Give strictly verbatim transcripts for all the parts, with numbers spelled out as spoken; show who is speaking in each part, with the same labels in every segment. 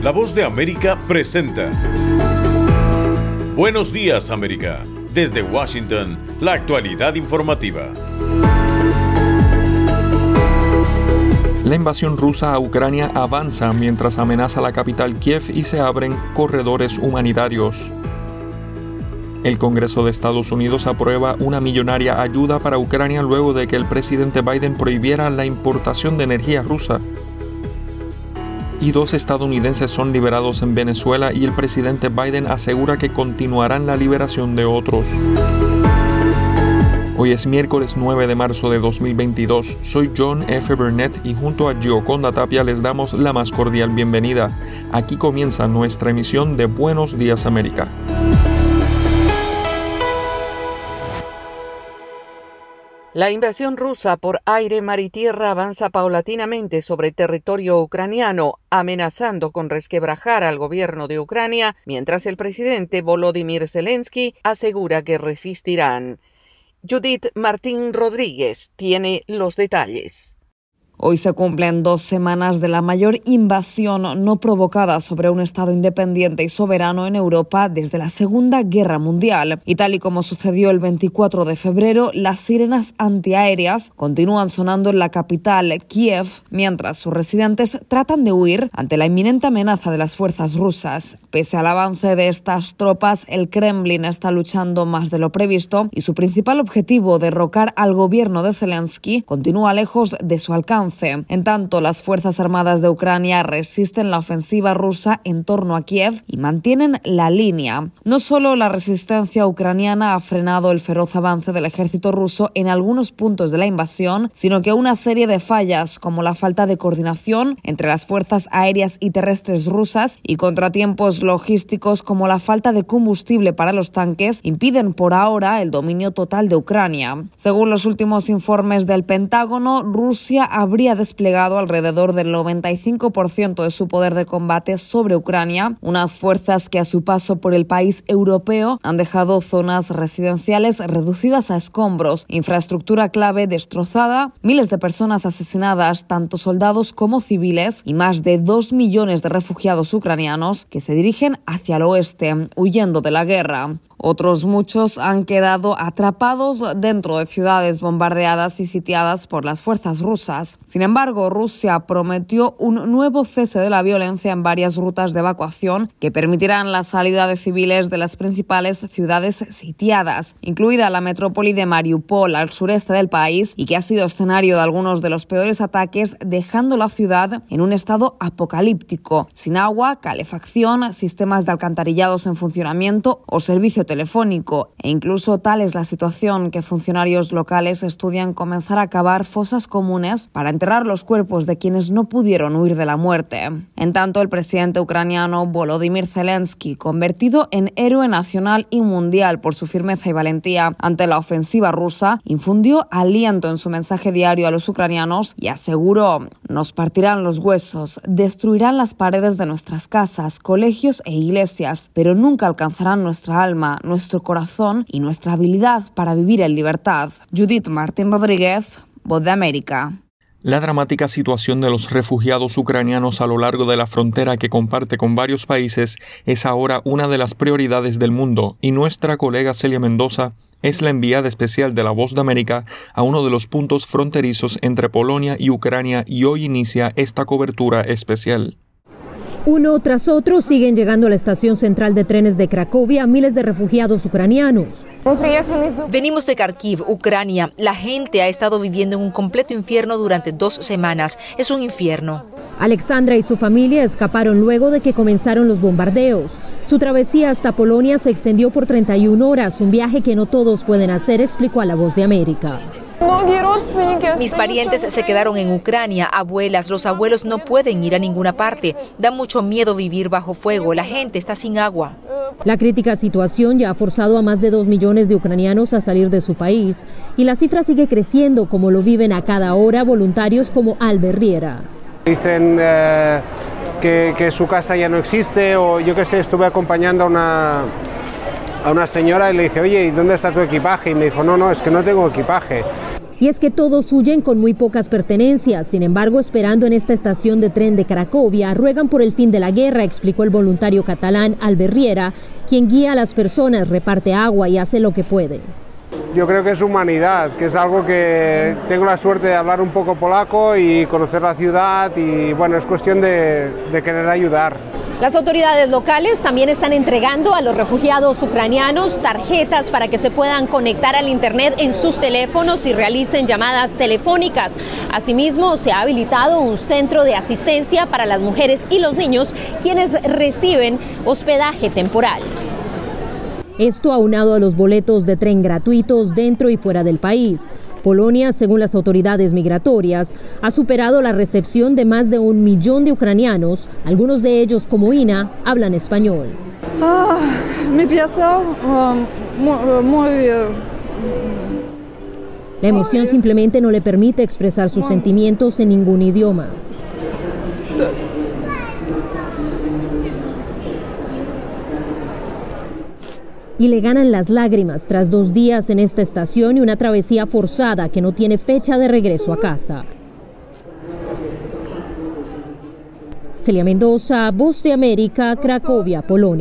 Speaker 1: La Voz de América presenta Buenos Días, América. Desde Washington, la actualidad informativa.
Speaker 2: La invasión rusa a Ucrania avanza mientras amenaza la capital Kiev y se abren corredores humanitarios. El Congreso de Estados Unidos aprueba una millonaria ayuda para Ucrania luego de que el presidente Biden prohibiera la importación de energía rusa. Y dos estadounidenses son liberados en Venezuela y el presidente Biden asegura que continuarán la liberación de otros. Hoy es miércoles nueve de marzo de dos mil veintidós. Soy John F. Burnett y junto a Gioconda Tapia les damos la más cordial bienvenida. Aquí comienza nuestra emisión de Buenos Días, América.
Speaker 3: La invasión rusa por aire, mar y tierra avanza paulatinamente sobre territorio ucraniano, amenazando con resquebrajar al gobierno de Ucrania, mientras el presidente Volodymyr Zelensky asegura que resistirán. Judith Martín Rodríguez tiene los detalles.
Speaker 4: Hoy se cumplen dos semanas de la mayor invasión no provocada sobre un Estado independiente y soberano en Europa desde la Segunda Guerra Mundial. Y tal y como sucedió el veinticuatro de febrero, las sirenas antiaéreas continúan sonando en la capital, Kiev, mientras sus residentes tratan de huir ante la inminente amenaza de las fuerzas rusas. Pese al avance de estas tropas, el Kremlin está luchando más de lo previsto y su principal objetivo, derrocar al gobierno de Zelensky, continúa lejos de su alcance. En tanto, las Fuerzas Armadas de Ucrania resisten la ofensiva rusa en torno a Kiev y mantienen la línea. No solo la resistencia ucraniana ha frenado el feroz avance del ejército ruso en algunos puntos de la invasión, sino que una serie de fallas, como la falta de coordinación entre las fuerzas aéreas y terrestres rusas y contratiempos logísticos como la falta de combustible para los tanques, impiden por ahora el dominio total de Ucrania. Según los últimos informes del Pentágono, Rusia habría habría desplegado alrededor del noventa y cinco por ciento de su poder de combate sobre Ucrania, unas fuerzas que a su paso por el país europeo han dejado zonas residenciales reducidas a escombros, infraestructura clave destrozada, miles de personas asesinadas, tanto soldados como civiles, y más de dos millones de refugiados ucranianos que se dirigen hacia el oeste, huyendo de la guerra. Otros muchos han quedado atrapados dentro de ciudades bombardeadas y sitiadas por las fuerzas rusas. Sin embargo, Rusia prometió un nuevo cese de la violencia en varias rutas de evacuación que permitirán la salida de civiles de las principales ciudades sitiadas, incluida la metrópoli de Mariupol al sureste del país y que ha sido escenario de algunos de los peores ataques, dejando la ciudad en un estado apocalíptico, sin agua, calefacción, sistemas de alcantarillados en funcionamiento o servicio telefónico, e incluso tal es la situación que funcionarios locales estudian comenzar a cavar fosas comunes para enterrar los cuerpos de quienes no pudieron huir de la muerte. En tanto, el presidente ucraniano Volodymyr Zelensky, convertido en héroe nacional y mundial por su firmeza y valentía ante la ofensiva rusa, infundió aliento en su mensaje diario a los ucranianos y aseguró: nos partirán los huesos, destruirán las paredes de nuestras casas, colegios e iglesias, pero nunca alcanzarán nuestra alma, nuestro corazón y nuestra habilidad para vivir en libertad. Judith Martín Rodríguez, Voz de América.
Speaker 2: La dramática situación de los refugiados ucranianos a lo largo de la frontera que comparte con varios países es ahora una de las prioridades del mundo, y nuestra colega Celia Mendoza es la enviada especial de La Voz de América a uno de los puntos fronterizos entre Polonia y Ucrania, y hoy inicia esta cobertura especial.
Speaker 5: Uno tras otro siguen llegando a la estación central de trenes de Cracovia miles de refugiados ucranianos.
Speaker 6: Venimos de Kharkiv, Ucrania. La gente ha estado viviendo en un completo infierno durante dos semanas. Es un infierno.
Speaker 5: Alexandra y su familia escaparon luego de que comenzaron los bombardeos. Su travesía hasta Polonia se extendió por treinta y una horas, un viaje que no todos pueden hacer, explicó a La Voz de América.
Speaker 6: Mis parientes se quedaron en Ucrania, abuelas, los abuelos no pueden ir a ninguna parte. Da mucho miedo vivir bajo fuego, la gente está sin agua.
Speaker 5: La crítica situación ya ha forzado a más de dos millones de ucranianos a salir de su país y la cifra sigue creciendo, como lo viven a cada hora voluntarios como Albert Riera.
Speaker 7: Dicen eh, que, que su casa ya no existe, o yo qué sé, estuve acompañando a una, a una señora y le dije, oye, ¿y dónde está tu equipaje? Y me dijo, no, no, es que no tengo equipaje.
Speaker 5: Y es que todos huyen con muy pocas pertenencias. Sin embargo, esperando en esta estación de tren de Cracovia, ruegan por el fin de la guerra, explicó el voluntario catalán Albert Riera, quien guía a las personas, reparte agua y hace lo que puede.
Speaker 7: Yo creo que es humanidad, que es algo que tengo la suerte de hablar un poco polaco y conocer la ciudad y bueno, es cuestión de, de querer ayudar.
Speaker 8: Las autoridades locales también están entregando a los refugiados ucranianos tarjetas para que se puedan conectar al internet en sus teléfonos y realicen llamadas telefónicas. Asimismo, se ha habilitado un centro de asistencia para las mujeres y los niños, quienes reciben hospedaje temporal.
Speaker 5: Esto aunado a los boletos de tren gratuitos dentro y fuera del país. Polonia, según las autoridades migratorias, ha superado la recepción de más de un millón de ucranianos. Algunos de ellos, como Ina, hablan español.
Speaker 9: Ah, me pienso um, muy, muy...
Speaker 5: La emoción simplemente no le permite expresar sus sentimientos en ningún idioma. Y le ganan las lágrimas tras dos días en esta estación y una travesía forzada que no tiene fecha de regreso a casa. Celia Mendoza, Voz de América, Cracovia, Polonia.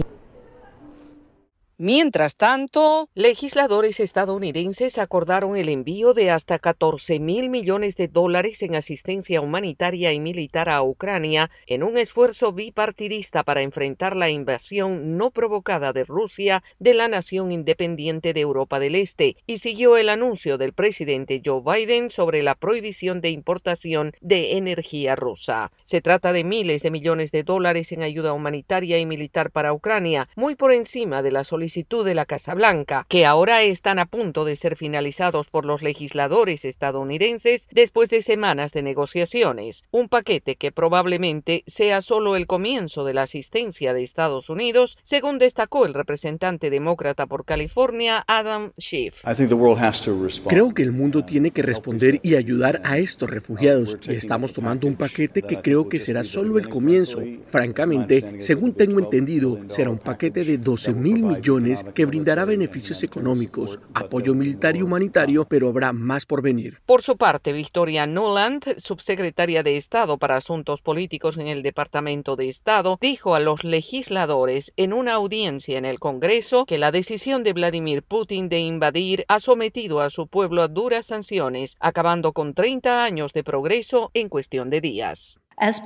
Speaker 3: Mientras tanto, legisladores estadounidenses acordaron el envío de hasta catorce mil millones de dólares en asistencia humanitaria y militar a Ucrania en un esfuerzo bipartidista para enfrentar la invasión no provocada de Rusia de la nación independiente de Europa del Este, y siguió el anuncio del presidente Joe Biden sobre la prohibición de importación de energía rusa. Se trata de miles de millones de dólares en ayuda humanitaria y militar para Ucrania, muy por encima de la solicitud de la Casa Blanca, que ahora están a punto de ser finalizados por los legisladores estadounidenses después de semanas de negociaciones. Un paquete que probablemente sea solo el comienzo de la asistencia de Estados Unidos, según destacó el representante demócrata por California, Adam Schiff.
Speaker 10: Creo que el mundo tiene que responder y ayudar a estos refugiados, y estamos tomando un paquete que creo que será solo el comienzo. Francamente, según tengo entendido, será un paquete de doce mil millones que brindará beneficios económicos, apoyo militar y humanitario, pero habrá más por venir.
Speaker 3: Por su parte, Victoria Nuland, subsecretaria de Estado para Asuntos Políticos en el Departamento de Estado, dijo a los legisladores en una audiencia en el Congreso que la decisión de Vladimir Putin de invadir ha sometido a su pueblo a duras sanciones, acabando con treinta años de progreso en cuestión de días.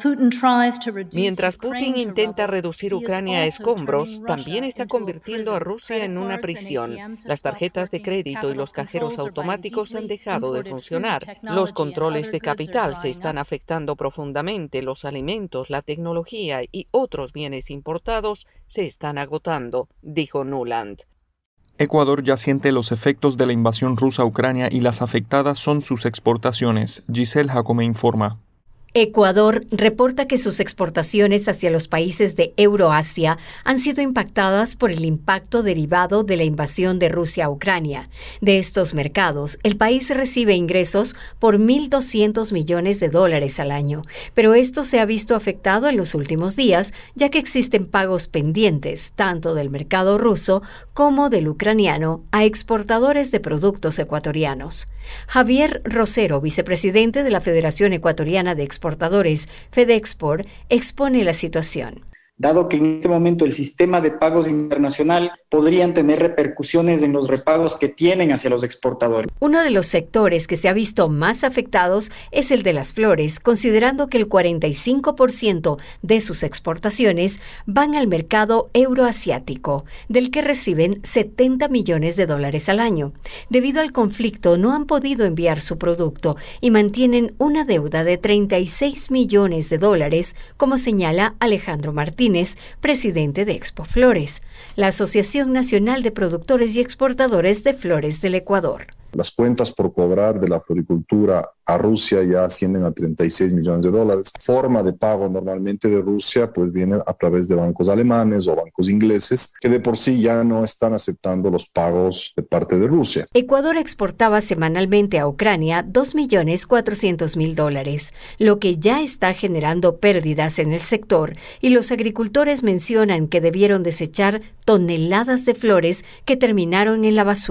Speaker 3: Mientras Putin intenta reducir Ucrania a escombros, también está convirtiendo a Rusia en una prisión. Las tarjetas de crédito y los cajeros automáticos han dejado de funcionar. Los controles de capital se están afectando profundamente. Los alimentos, la tecnología y otros bienes importados se están agotando, dijo Nuland.
Speaker 2: Ecuador ya siente los efectos de la invasión rusa a Ucrania y las afectadas son sus exportaciones. Giselle Jacome informa.
Speaker 11: Ecuador reporta que sus exportaciones hacia los países de Euroasia han sido impactadas por el impacto derivado de la invasión de Rusia a Ucrania. De estos mercados, el país recibe ingresos por mil doscientos millones de dólares al año, pero esto se ha visto afectado en los últimos días, ya que existen pagos pendientes, tanto del mercado ruso como del ucraniano, a exportadores de productos ecuatorianos. Javier Rosero, vicepresidente de la Federación Ecuatoriana de Exportadores, FedExport, expone la situación.
Speaker 12: Dado que en este momento el sistema de pagos internacional podrían tener repercusiones en los repagos que tienen hacia los exportadores.
Speaker 11: Uno de los sectores que se ha visto más afectados es el de las flores, considerando que el cuarenta y cinco por ciento de sus exportaciones van al mercado euroasiático, del que reciben setenta millones de dólares al año. Debido al conflicto, no han podido enviar su producto y mantienen una deuda de treinta y seis millones de dólares, como señala Alejandro Martínez, presidente de Expo Flores, la Asociación Nacional de Productores y Exportadores de Flores del Ecuador.
Speaker 13: Las cuentas por cobrar de la floricultura a Rusia ya ascienden a treinta y seis millones de dólares. Forma de pago normalmente de Rusia pues viene a través de bancos alemanes o bancos ingleses que de por sí ya no están aceptando los pagos de parte de Rusia.
Speaker 11: Ecuador exportaba semanalmente a Ucrania dos millones cuatrocientos mil dólares, lo que ya está generando pérdidas en el sector, y los agricultores mencionan que debieron desechar toneladas de flores que terminaron en la basura.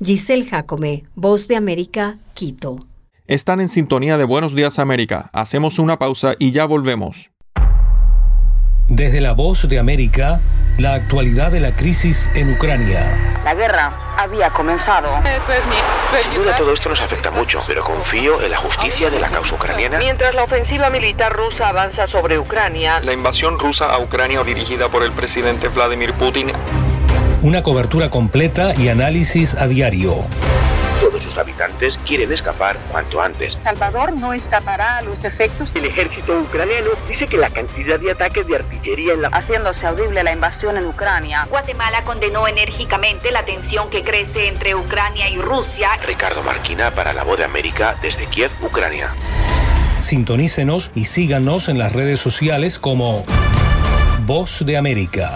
Speaker 11: Giselle Jacome, Voz de América, Quito.
Speaker 2: Están en sintonía de Buenos Días América. Hacemos una pausa y ya volvemos.
Speaker 14: Desde la Voz de América, la actualidad de la crisis en Ucrania.
Speaker 15: La guerra había comenzado.
Speaker 16: Sin duda todo esto nos afecta mucho, pero confío en la justicia de la causa ucraniana.
Speaker 3: Mientras la ofensiva militar rusa avanza sobre Ucrania,
Speaker 2: la invasión rusa a Ucrania dirigida por el presidente Vladimir Putin.
Speaker 14: Una cobertura completa y análisis a diario.
Speaker 16: Todos sus habitantes quieren escapar cuanto antes.
Speaker 15: Salvador no escapará a los efectos.
Speaker 16: El ejército ucraniano dice que la cantidad de ataques de artillería en la...
Speaker 15: haciéndose audible la invasión en Ucrania.
Speaker 17: Guatemala condenó enérgicamente la tensión que crece entre Ucrania y Rusia.
Speaker 16: Ricardo Marquina para La Voz de América desde Kiev, Ucrania.
Speaker 14: Sintonícenos y síganos en las redes sociales como Voz de América.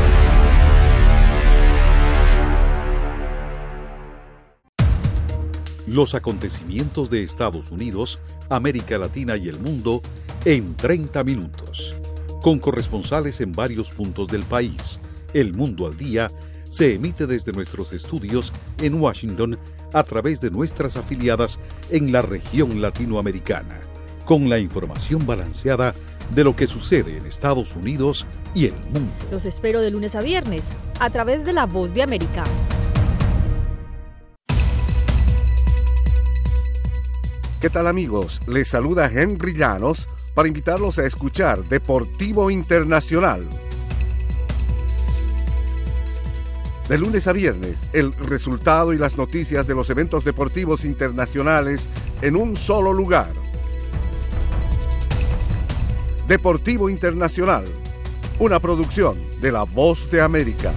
Speaker 18: Los acontecimientos de Estados Unidos, América Latina y el mundo en treinta minutos. Con corresponsales en varios puntos del país. El Mundo al Día se emite desde nuestros estudios en Washington a través de nuestras afiliadas en la región latinoamericana. Con la información balanceada de lo que sucede en Estados Unidos y el mundo.
Speaker 19: Los espero de lunes a viernes a través de La Voz de América.
Speaker 20: ¿Qué tal, amigos? Les saluda Henry Llanos para invitarlos a escuchar Deportivo Internacional. De lunes a viernes, el resultado y las noticias de los eventos deportivos internacionales en un solo lugar. Deportivo Internacional, una producción de La Voz de América.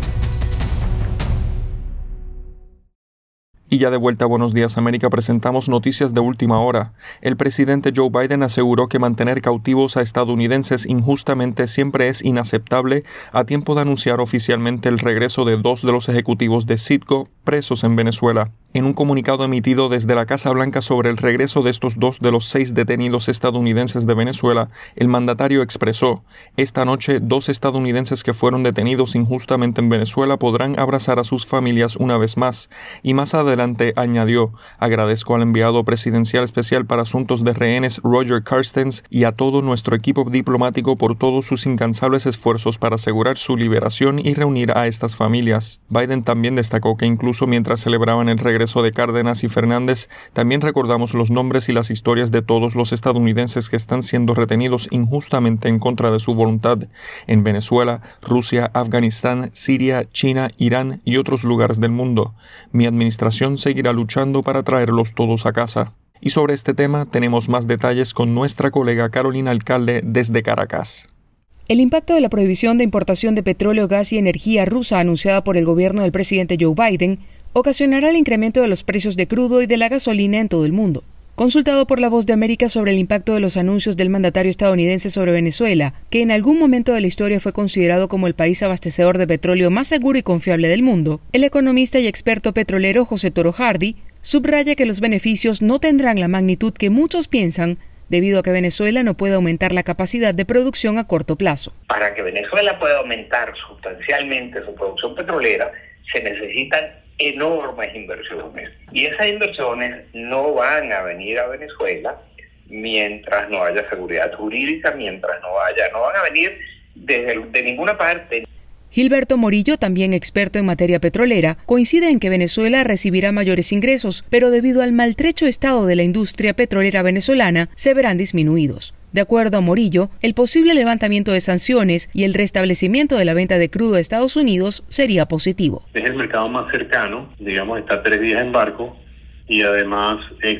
Speaker 2: Y ya de vuelta a Buenos Días América presentamos noticias de última hora. El presidente Joe Biden aseguró que mantener cautivos a estadounidenses injustamente siempre es inaceptable, a tiempo de anunciar oficialmente el regreso de dos de los ejecutivos de Citgo presos en Venezuela. En un comunicado emitido desde la Casa Blanca sobre el regreso de estos dos de los seis detenidos estadounidenses de Venezuela, el mandatario expresó: esta noche, dos estadounidenses que fueron detenidos injustamente en Venezuela podrán abrazar a sus familias una vez más. Y más adelante añadió: agradezco al enviado presidencial especial para asuntos de rehenes Roger Carstens y a todo nuestro equipo diplomático por todos sus incansables esfuerzos para asegurar su liberación y reunir a estas familias. Biden también destacó que incluso mientras celebraban el regreso de Cárdenas y Fernández, también recordamos los nombres y las historias de todos los estadounidenses que están siendo retenidos injustamente en contra de su voluntad en Venezuela, Rusia, Afganistán, Siria, China, Irán y otros lugares del mundo. Mi administración seguirá luchando para traerlos todos a casa. Y sobre este tema tenemos más detalles con nuestra colega Carolina Alcalde desde Caracas.
Speaker 21: El impacto de la prohibición de importación de petróleo, gas y energía rusa anunciada por el gobierno del presidente Joe Biden ocasionará el incremento de los precios de crudo y de la gasolina en todo el mundo. Consultado por La Voz de América sobre el impacto de los anuncios del mandatario estadounidense sobre Venezuela, que en algún momento de la historia fue considerado como el país abastecedor de petróleo más seguro y confiable del mundo, el economista y experto petrolero José Toro Hardy subraya que los beneficios no tendrán la magnitud que muchos piensan, debido a que Venezuela no puede aumentar la capacidad de producción a corto plazo.
Speaker 22: Para que Venezuela pueda aumentar sustancialmente su producción petrolera, se necesitan enormes inversiones. Y esas inversiones no van a venir a Venezuela mientras no haya seguridad jurídica, mientras no haya, no van a venir desde, de ninguna parte.
Speaker 21: Gilberto Morillo, también experto en materia petrolera, coincide en que Venezuela recibirá mayores ingresos, pero debido al maltrecho estado de la industria petrolera venezolana, se verán disminuidos. De acuerdo a Morillo, el posible levantamiento de sanciones y el restablecimiento de la venta de crudo a Estados Unidos sería positivo.
Speaker 23: Es el mercado más cercano, digamos, está tres días en barco y además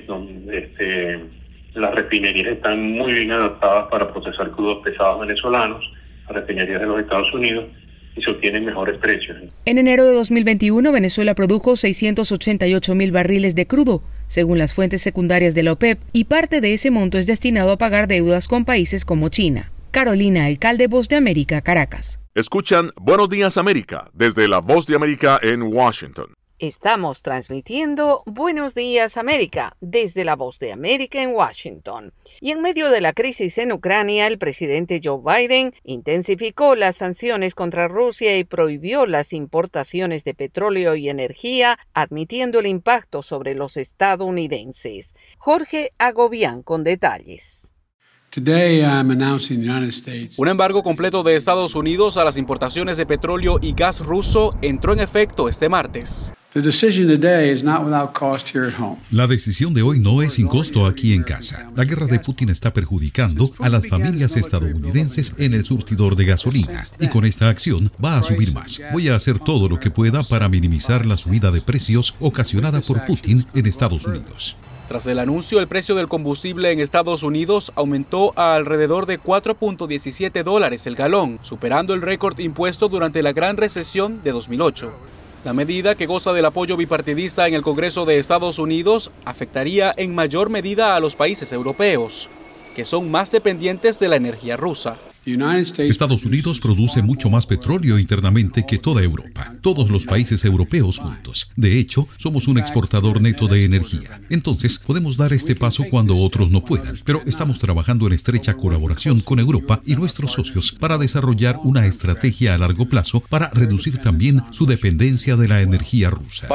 Speaker 23: este, las refinerías están muy bien adaptadas para procesar crudos pesados venezolanos, las refinerías de los Estados Unidos, y se obtienen mejores precios.
Speaker 21: En enero de dos mil veintiuno, Venezuela produjo seiscientos ochenta y ocho mil barriles de crudo, según las fuentes secundarias de la OPEP, y parte de ese monto es destinado a pagar deudas con países como China. Carolina Alcalde, Voz de América, Caracas.
Speaker 1: Escuchan Buenos Días América, desde la Voz de América en Washington.
Speaker 3: Estamos transmitiendo Buenos Días América desde la Voz de América en Washington. Y en medio de la crisis en Ucrania, el presidente Joe Biden intensificó las sanciones contra Rusia y prohibió las importaciones de petróleo y energía, admitiendo el impacto sobre los estadounidenses. Jorge Agobián con detalles.
Speaker 4: Un embargo completo de Estados Unidos a las importaciones de petróleo y gas ruso entró en efecto este martes.
Speaker 6: La decisión de hoy no es sin costo aquí en casa. La guerra de Putin está perjudicando a las familias estadounidenses en el surtidor de gasolina y con esta acción va a subir más. Voy a hacer todo lo que pueda para minimizar la subida de precios ocasionada por Putin en Estados Unidos.
Speaker 4: Tras el anuncio, el precio del combustible en Estados Unidos aumentó a alrededor de cuatro punto diecisiete dólares el galón, superando el récord impuesto durante la Gran Recesión de dos mil ocho. La medida, que goza del apoyo bipartidista en el Congreso de Estados Unidos, afectaría en mayor medida a los países europeos, que son más dependientes de la energía rusa.
Speaker 6: Estados Unidos produce mucho más petróleo internamente que toda Europa, todos los países europeos juntos. De hecho, somos un exportador neto de energía. Entonces, podemos dar este paso cuando otros no puedan, pero estamos trabajando en estrecha colaboración con Europa y nuestros socios para desarrollar una estrategia a largo plazo para reducir también su dependencia de la energía rusa.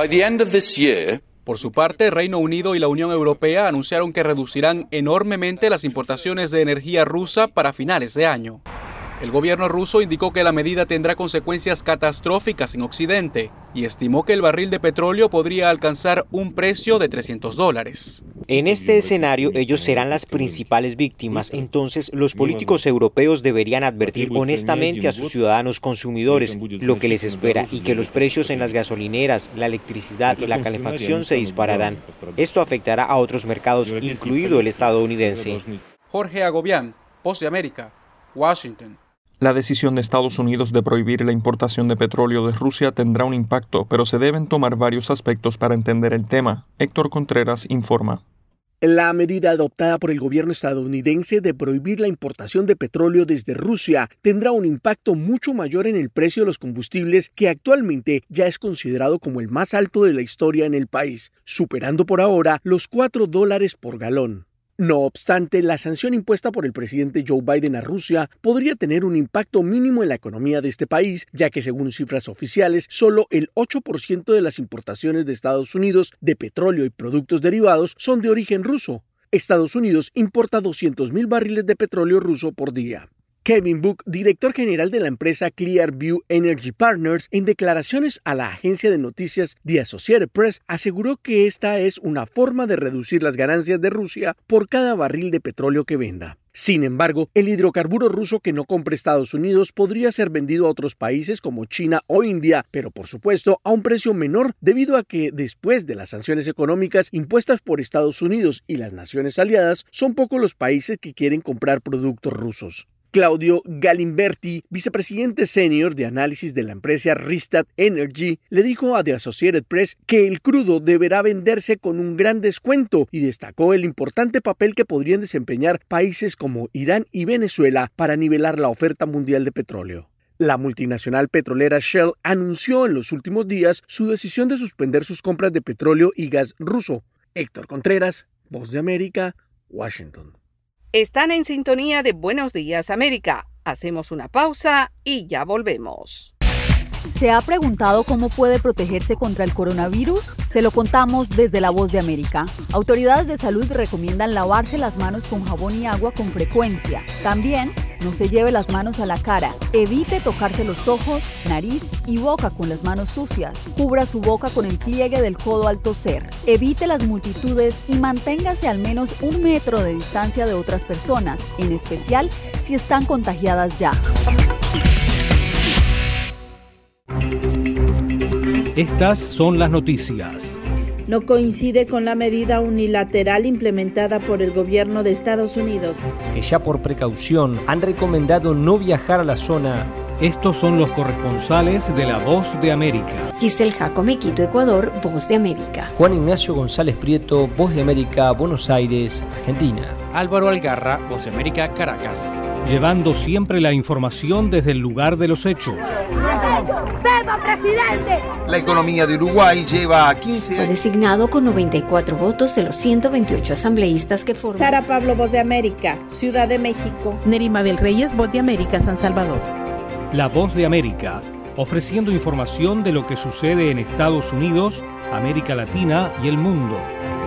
Speaker 4: Por su parte, Reino Unido y la Unión Europea anunciaron que reducirán enormemente las importaciones de energía rusa para finales de año. El gobierno ruso indicó que la medida tendrá consecuencias catastróficas en Occidente y estimó que el barril de petróleo podría alcanzar un precio de trescientos dólares.
Speaker 7: En este escenario, ellos serán las principales víctimas. Entonces, los políticos europeos deberían advertir honestamente a sus ciudadanos consumidores lo que les espera y que los precios en las gasolineras, la electricidad y la calefacción se dispararán. Esto afectará a otros mercados, incluido el estadounidense.
Speaker 4: Jorge Agobián, Voz de América, Washington.
Speaker 2: La decisión de Estados Unidos de prohibir la importación de petróleo de Rusia tendrá un impacto, pero se deben tomar varios aspectos para entender el tema. Héctor Contreras informa.
Speaker 10: La medida adoptada por el gobierno estadounidense de prohibir la importación de petróleo desde Rusia tendrá un impacto mucho mayor en el precio de los combustibles, que actualmente ya es considerado como el más alto de la historia en el país, superando por ahora los cuatro dólares por galón. No obstante, la sanción impuesta por el presidente Joe Biden a Rusia podría tener un impacto mínimo en la economía de este país, ya que según cifras oficiales, solo el ocho por ciento de las importaciones de Estados Unidos de petróleo y productos derivados son de origen ruso. Estados Unidos importa doscientos mil barriles de petróleo ruso por día. Kevin Book, director general de la empresa Clearview Energy Partners, en declaraciones a la agencia de noticias The Associated Press, aseguró que esta es una forma de reducir las ganancias de Rusia por cada barril de petróleo que venda. Sin embargo, el hidrocarburo ruso que no compre Estados Unidos podría ser vendido a otros países como China o India, pero por supuesto a un precio menor, debido a que después de las sanciones económicas impuestas por Estados Unidos y las naciones aliadas, son pocos los países que quieren comprar productos rusos. Claudio Galimberti, vicepresidente senior de análisis de la empresa Rystad Energy, le dijo a The Associated Press que el crudo deberá venderse con un gran descuento y destacó el importante papel que podrían desempeñar países como Irán y Venezuela para nivelar la oferta mundial de petróleo. La multinacional petrolera Shell anunció en los últimos días su decisión de suspender sus compras de petróleo y gas ruso. Héctor Contreras, Voz de América, Washington.
Speaker 3: Están en sintonía de Buenos Días América. Hacemos una pausa y ya volvemos.
Speaker 19: ¿Se ha preguntado cómo puede protegerse contra el coronavirus? Se lo contamos desde La Voz de América. Autoridades de salud recomiendan lavarse las manos con jabón y agua con frecuencia. También, no se lleve las manos a la cara. Evite tocarse los ojos, nariz y boca con las manos sucias. Cubra su boca con el pliegue del codo al toser. Evite las multitudes y manténgase al menos un metro de distancia de otras personas, en especial si están contagiadas ya.
Speaker 14: Estas son las noticias.
Speaker 24: No coincide con la medida unilateral implementada por el gobierno de Estados Unidos,
Speaker 25: que ya por precaución han recomendado no viajar a la zona
Speaker 14: Estos son los corresponsales de La Voz de América.
Speaker 11: Giselle Jacome, Quito, Ecuador, Voz de América.
Speaker 5: Juan Ignacio González Prieto, Voz de América, Buenos Aires, Argentina.
Speaker 8: Álvaro Algarra, Voz de América, Caracas.
Speaker 14: Llevando siempre la información desde el lugar de los hechos.
Speaker 9: ¡Seba, presidente!
Speaker 12: La economía de Uruguay lleva quince años.
Speaker 11: Fue designado con noventa y cuatro votos de los ciento veintiocho asambleístas que forman.
Speaker 24: Sara Pablo, Voz de América, Ciudad de México.
Speaker 25: Nerima Bel Reyes, Voz de América, San Salvador.
Speaker 14: La Voz de América, ofreciendo información de lo que sucede en Estados Unidos, América Latina y el mundo.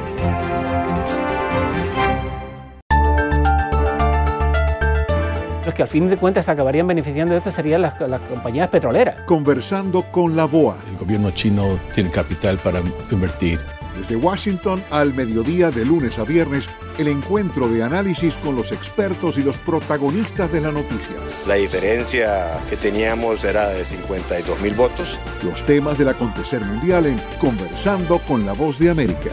Speaker 26: Los que al fin de cuentas acabarían beneficiando de esto serían las, las compañías petroleras.
Speaker 20: Conversando con la B O A.
Speaker 27: El gobierno chino tiene capital para invertir.
Speaker 20: Desde Washington al mediodía de lunes a viernes, el encuentro de análisis con los expertos y los protagonistas de la noticia.
Speaker 28: La diferencia que teníamos era de cincuenta y dos mil votos.
Speaker 20: Los temas del acontecer mundial en Conversando con la Voz de América.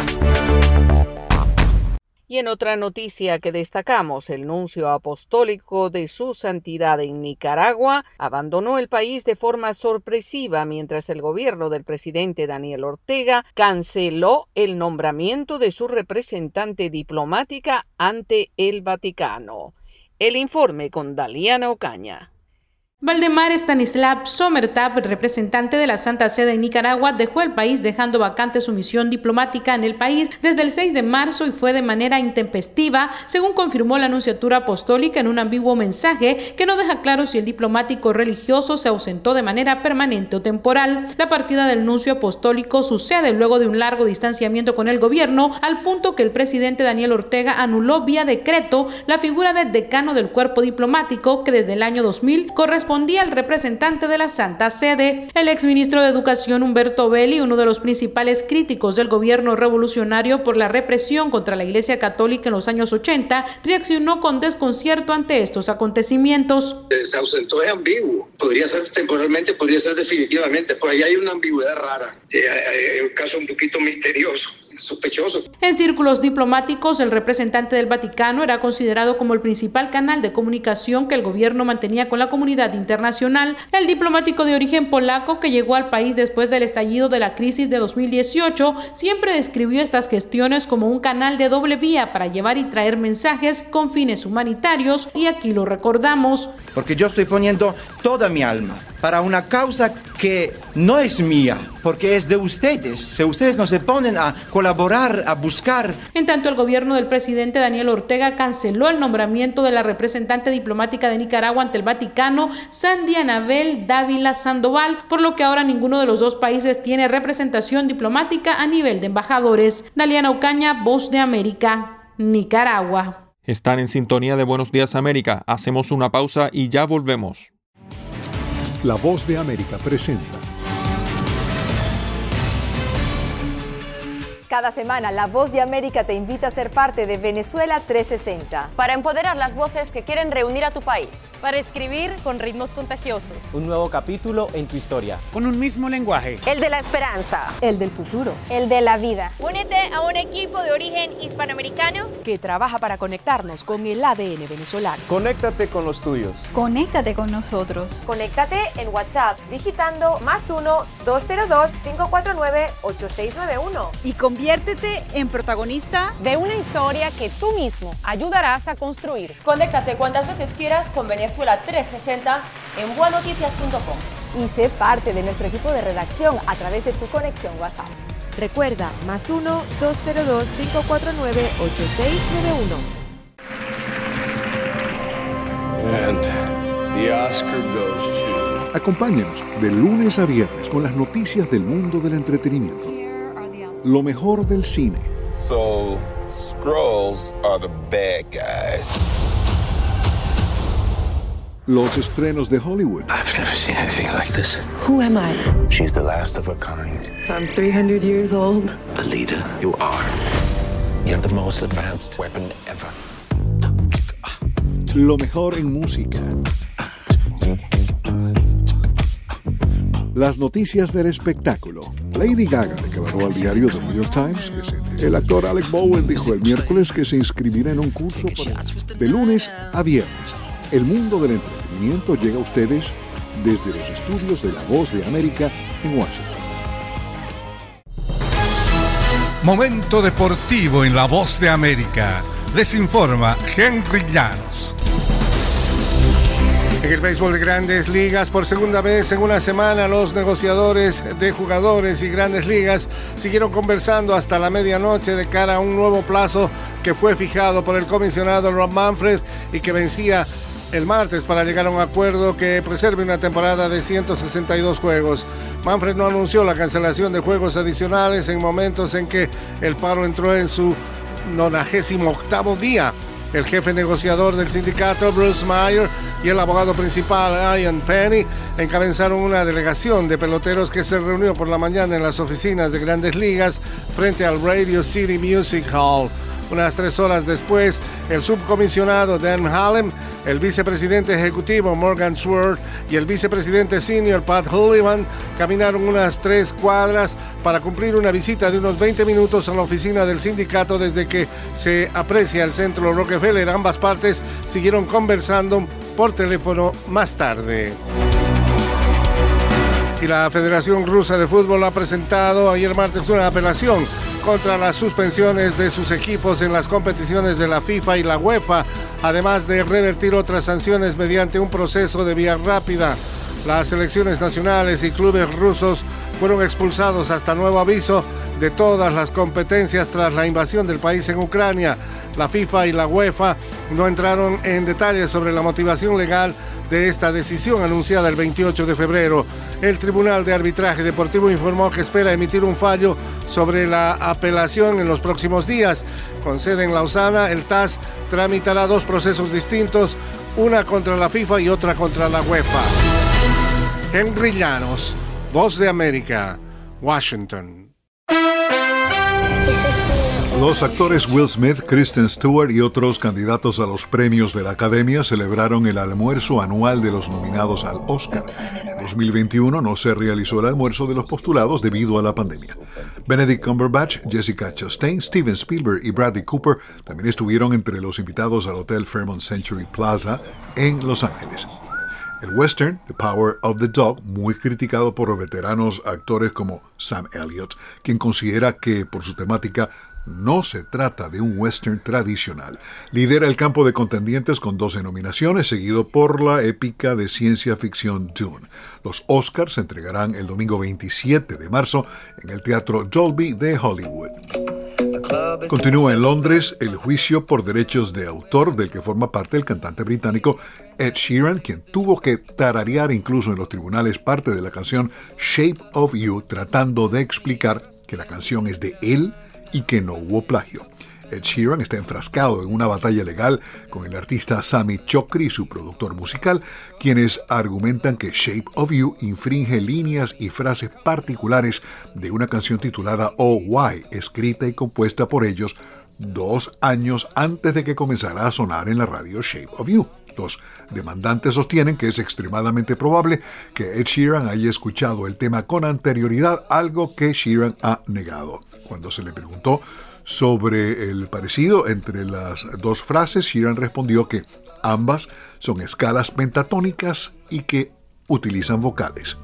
Speaker 3: Y en otra noticia que destacamos, el nuncio apostólico de su santidad en Nicaragua abandonó el país de forma sorpresiva mientras el gobierno del presidente Daniel Ortega canceló el nombramiento de su representante diplomática ante el Vaticano. El informe con Daliana Ocaña.
Speaker 29: Valdemar Stanislav Sommertab, representante de la Santa Sede en Nicaragua, dejó el país dejando vacante su misión diplomática en el país desde el seis de marzo y fue de manera intempestiva, según confirmó la Nunciatura Apostólica en un ambiguo mensaje que no deja claro si el diplomático religioso se ausentó de manera permanente o temporal. La partida del nuncio apostólico sucede luego de un largo distanciamiento con el gobierno, al punto que el presidente Daniel Ortega anuló vía decreto la figura de decano del cuerpo diplomático que desde el año dos mil corresponde al representante de la Santa Sede. El exministro de Educación Humberto Belli, uno de los principales críticos del gobierno revolucionario por la represión contra la Iglesia Católica en los años ochenta, reaccionó con desconcierto ante estos acontecimientos.
Speaker 30: Se ausentó, es ambiguo. Podría ser temporalmente, podría ser definitivamente. Por ahí hay una ambigüedad rara. Eh, un caso un poquito misterioso, sospechoso.
Speaker 29: En círculos diplomáticos, el representante del Vaticano era considerado como el principal canal de comunicación que el gobierno mantenía con la comunidad internacional. El diplomático de origen polaco que llegó al país después del estallido de la crisis de dos mil dieciocho siempre describió estas gestiones como un canal de doble vía para llevar y traer mensajes con fines humanitarios, y aquí lo recordamos.
Speaker 31: Porque yo estoy poniendo toda mi alma para una causa que no es mía, porque es de ustedes. Si ustedes no se ponen a colaborar, a buscar.
Speaker 29: En tanto, el gobierno del presidente Daniel Ortega canceló el nombramiento de la representante diplomática de Nicaragua ante el Vaticano, Sandy Anabel Dávila Sandoval, por lo que ahora ninguno de los dos países tiene representación diplomática a nivel de embajadores. Daliana Ocaña, Voz de América, Nicaragua.
Speaker 2: Están en sintonía de Buenos Días América. Hacemos una pausa y ya volvemos.
Speaker 20: La Voz de América presenta.
Speaker 32: Cada semana, La Voz de América te invita a ser parte de Venezuela trescientos sesenta.
Speaker 33: Para empoderar las voces que quieren reunir a tu país.
Speaker 34: Para escribir con ritmos contagiosos.
Speaker 35: Un nuevo capítulo en tu historia.
Speaker 36: Con un mismo lenguaje.
Speaker 33: El de la esperanza.
Speaker 32: El del futuro.
Speaker 33: El de la vida.
Speaker 34: Únete a un equipo de origen hispanoamericano
Speaker 32: que trabaja para conectarnos con el A D N venezolano.
Speaker 35: Conéctate con los tuyos.
Speaker 33: Conéctate con nosotros.
Speaker 32: Conéctate en WhatsApp digitando más uno, dos cero dos, cinco cuatro nueve, ocho seis nueve uno.
Speaker 33: Y con Conviértete en protagonista
Speaker 32: de una historia que tú mismo ayudarás a construir.
Speaker 33: Conéctate cuantas veces quieras con Venezuela trescientos sesenta en bua noticias punto com
Speaker 32: y sé parte de nuestro equipo de redacción a través de tu conexión WhatsApp.
Speaker 33: Recuerda, más uno, dos cero dos, cinco cuatro nueve, ocho seis nueve
Speaker 20: uno. And the Oscar goes to... Acompáñenos de lunes a viernes con las noticias del mundo del entretenimiento. Lo mejor del cine.
Speaker 37: So, Skrulls are the bad guys.
Speaker 20: Los estrenos de Hollywood.
Speaker 38: I've never seen anything like this.
Speaker 33: Who am I?
Speaker 38: She's the last of her kind.
Speaker 33: So I'm three hundred years old.
Speaker 38: Alita, you are. You have the most advanced weapon ever.
Speaker 20: Lo mejor en música. Las noticias del espectáculo. Lady Gaga declaró al diario The New York Times que se... El actor Alec Bowen dijo el miércoles que se inscribirá en un curso para... De lunes a viernes, el mundo del entretenimiento llega a ustedes desde los estudios de La Voz de América en Washington.
Speaker 1: Momento deportivo en La Voz de América. Les informa Henry Llanos. En el béisbol de Grandes Ligas, por segunda vez en una semana, los negociadores de jugadores y Grandes Ligas siguieron conversando hasta la medianoche de cara a un nuevo plazo que fue fijado por el comisionado Rob Manfred y que vencía el martes para llegar a un acuerdo que preserve una temporada de ciento sesenta y dos juegos. Manfred no anunció la cancelación de juegos adicionales en momentos en que el paro entró en su nonagésimo octavo día. El jefe negociador del sindicato, Bruce Meyer, y el abogado principal, Ian Penny, encabezaron una delegación de peloteros que se reunió por la mañana en las oficinas de Grandes Ligas frente al Radio City Music Hall. Unas tres horas después, el subcomisionado Dan Hallam, el vicepresidente ejecutivo Morgan Sword y el vicepresidente senior Pat Sullivan caminaron unas tres cuadras para cumplir una visita de unos veinte minutos a la oficina del sindicato desde que se aprecia el centro Rockefeller. Ambas partes siguieron conversando por teléfono más tarde. Y la Federación Rusa de Fútbol ha presentado ayer martes una apelación contra las suspensiones de sus equipos en las competiciones de la FIFA y la UEFA, además de revertir otras sanciones mediante un proceso de vía rápida. Las selecciones nacionales y clubes rusos fueron expulsados hasta nuevo aviso de todas las competencias tras la invasión del país en Ucrania. La FIFA y la UEFA no entraron en detalles sobre la motivación legal de esta decisión anunciada el veintiocho de febrero. El Tribunal de Arbitraje Deportivo informó que espera emitir un fallo sobre la apelación en los próximos días. Con sede en Lausana, el T A S tramitará dos procesos distintos, una contra la FIFA y otra contra la UEFA. Henry Llanos, Voz de América, Washington.
Speaker 20: Los actores Will Smith, Kristen Stewart y otros candidatos a los premios de la Academia celebraron el almuerzo anual de los nominados al Oscar. En dos mil veintiuno no se realizó el almuerzo de los postulados debido a la pandemia. Benedict Cumberbatch, Jessica Chastain, Steven Spielberg y Bradley Cooper también estuvieron entre los invitados al Hotel Fairmont Century Plaza en Los Ángeles. El western, The Power of the Dog, muy criticado por veteranos actores como Sam Elliott, quien considera que por su temática no se trata de un western tradicional. Lidera el campo de contendientes con doce nominaciones, seguido por la épica de ciencia ficción Dune. Los Oscars se entregarán el domingo veintisiete de marzo en el Teatro Dolby de Hollywood. Continúa en Londres el juicio por derechos de autor del que forma parte el cantante británico Ed Sheeran, quien tuvo que tararear incluso en los tribunales parte de la canción Shape of You, tratando de explicar que la canción es de él y que no hubo plagio. Ed Sheeran está enfrascado en una batalla legal con el artista Sami Chokri y su productor musical, quienes argumentan que Shape of You infringe líneas y frases particulares de una canción titulada Oh Why, escrita y compuesta por ellos dos años antes de que comenzara a sonar en la radio Shape of You. Los demandantes sostienen que es extremadamente probable que Ed Sheeran haya escuchado el tema con anterioridad, algo que Sheeran ha negado. Cuando se le preguntó sobre el parecido entre las dos frases, Sheeran respondió que ambas son escalas pentatónicas y que utilizan vocales.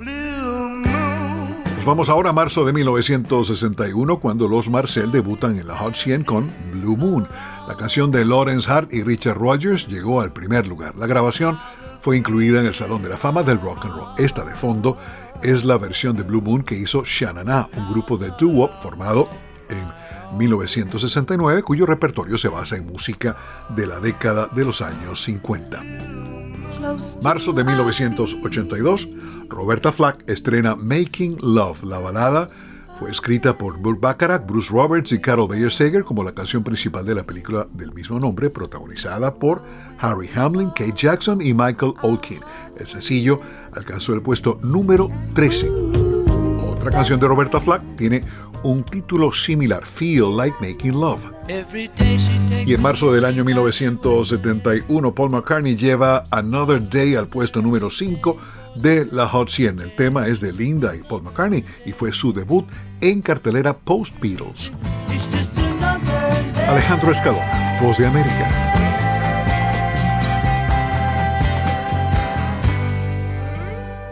Speaker 20: Nos vamos ahora a marzo de mil novecientos sesenta y uno, cuando los Marcel debutan en la Hot cien con Blue Moon. La canción de Lawrence Hart y Richard Rodgers llegó al primer lugar. La grabación fue incluida en el Salón de la Fama del Rock and Roll. Esta de fondo es la versión de Blue Moon que hizo Sha Na Na, un grupo de doo-wop formado en mil novecientos sesenta y nueve, cuyo repertorio se basa en música de la década de los años cincuenta. Marzo de mil novecientos ochenta y dos, Roberta Flack estrena Making Love. La balada fue escrita por Burt Bacharach, Bruce Roberts y Carol Bayer Sager como la canción principal de la película del mismo nombre, protagonizada por Harry Hamlin, Kate Jackson y Michael Olkin. El sencillo alcanzó el puesto número trece. Otra canción de Roberta Flack tiene un título similar, Feel Like Making Love. Y en marzo del año mil novecientos setenta y uno, Paul McCartney lleva Another Day al puesto número cinco de la Hot cien. El tema es de Linda y Paul McCartney y fue su debut en cartelera post-Beatles. Alejandro Escalona, Voz de América.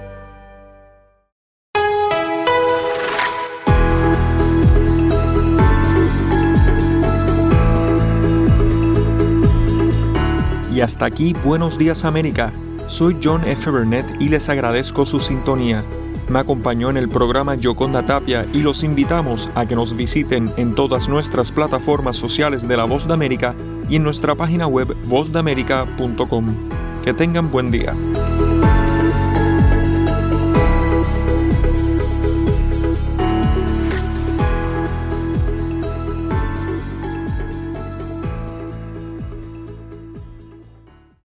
Speaker 2: Hasta aquí, Buenos Días América. Soy John F. Burnett y les agradezco su sintonía. Me acompañó en el programa Yoconda Tapia y los invitamos a que nos visiten en todas nuestras plataformas sociales de La Voz de América y en nuestra página web voz de américa punto com. Que tengan buen día.